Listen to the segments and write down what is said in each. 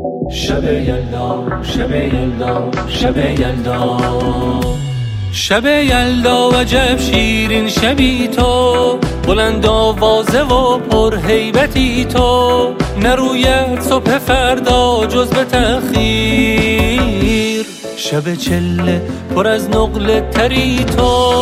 شب یلدا، شب یلدا، شب یلدا، شب یلدا عجب شیرین شبی تو، بلند آوازه و پر هیبتی تو، نروید صبح فردا جز به تأخیر، شب چله پر از نقل تری تو.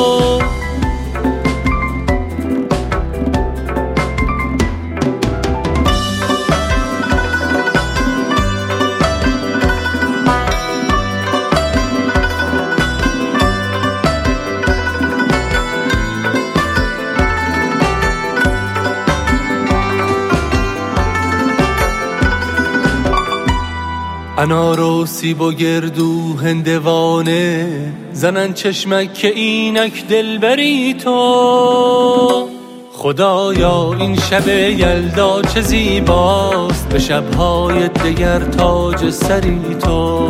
انار و سیب و گردو هندوانه زنن چشمک که اینک دلبری تو. خدایا این شب یلدا چه زیباست، به شبهای دگر تاج سری تو.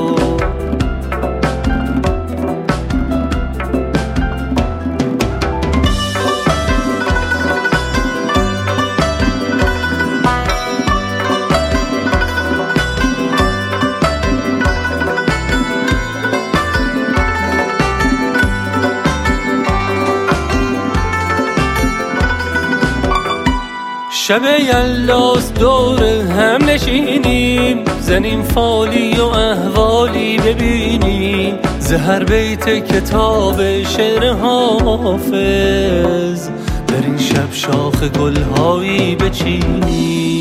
شب یلداست دور هم نشینیم، زنیم فالی و احوالی ببینیم، زهر بیت کتاب شعر حافظ، در این شب شاخ گلهایی بچینیم.